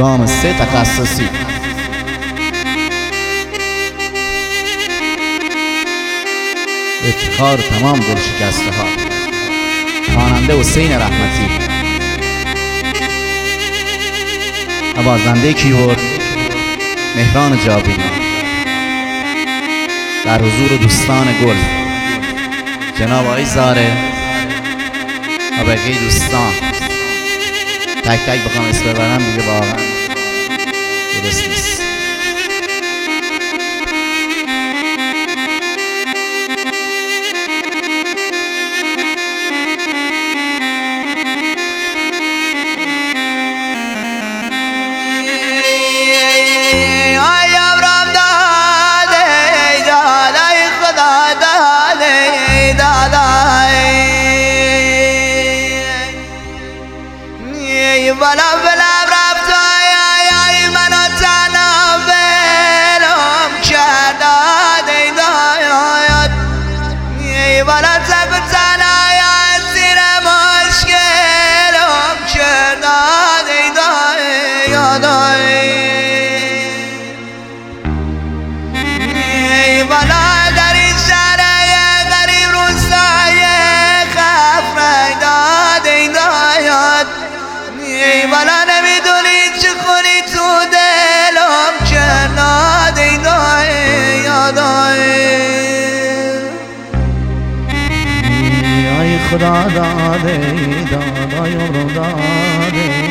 گام 3 تخصصی. افتخار تمام دلشکسته ها. خواننده حسین رحمتی. نوازنده کیبورد مهران جاویدی. در حضور دوستان گل جناب آقای زاره و بقیه دوستان. تک تک بخوام اسم ببرم دیگه واقعا درست نیست. والا بلم رفت آی منو تنها بلم کرد آدی دایات والا تکو تنها زیر مشکلم کرد آدی دایات والا در این شهر غریب روستای خفرک دادی دایات والا نمیدونی چه خونی تو دلم چنادی دای یادای ای خدا داده دادای رو داده.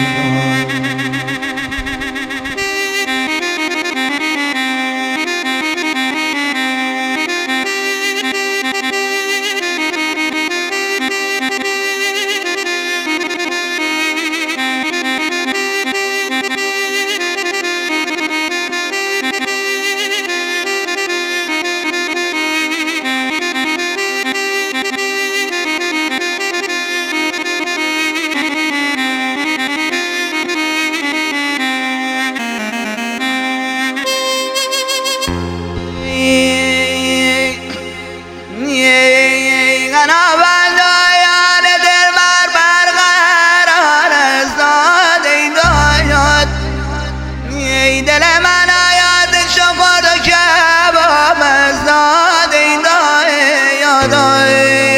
دل من آیاد شما رو که با مزداد این دای یادای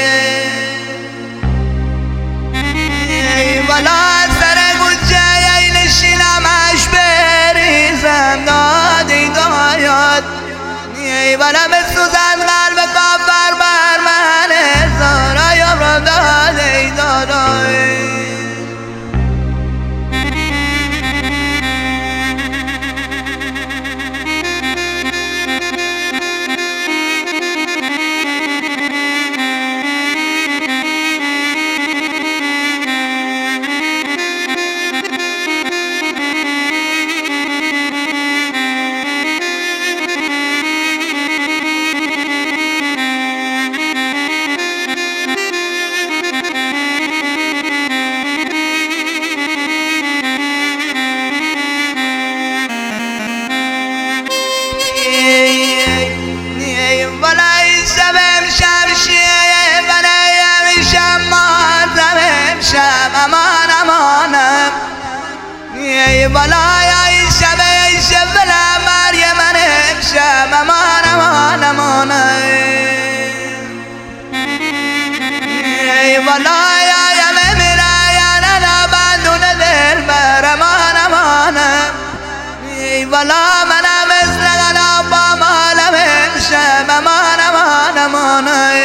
والا سر گوچه ای نشینمش بریزم داد این دایاد والا بسوزن قلب کافر بر من زارایم رو داد این دادای امان امانم والا ای شب بلا مریم من امشب امان امان امانم والا یم میره یا نه بندون دل بر امان امانم والا منم مثل غنا با مالم امشب امان امان امانم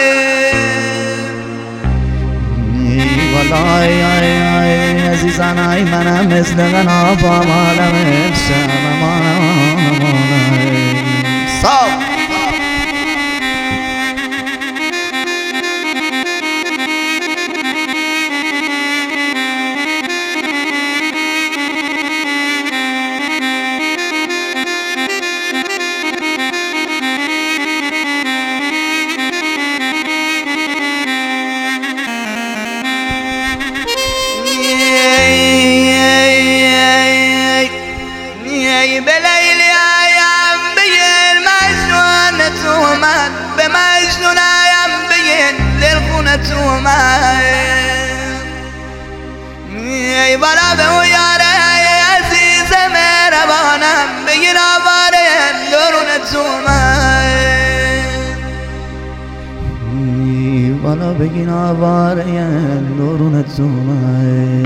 والا ای عزیزان ای منم مثل غنا با مالم امشب امان صاف. به لیلی آیم بگیر مجنون تو من به مجنون آیم بگیر دلخونه تو من ای والا به اون یاره بالا بگین آواره درون تومه.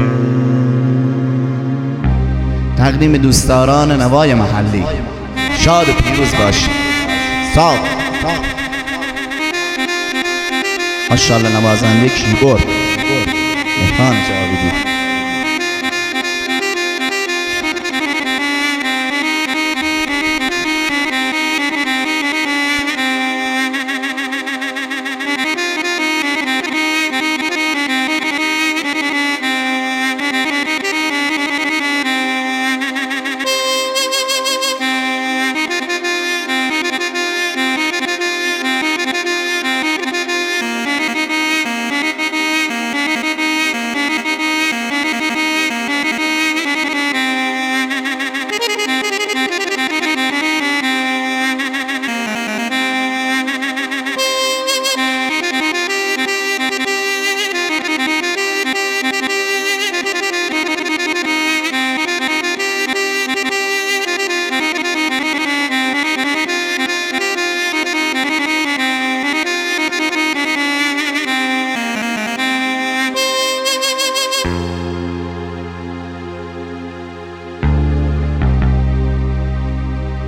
تقدیم دوستداران نوای محلی، شاد و پیروز باشید. ساق ماشاءالله. نوازنده کیبورد مهران جاویدی.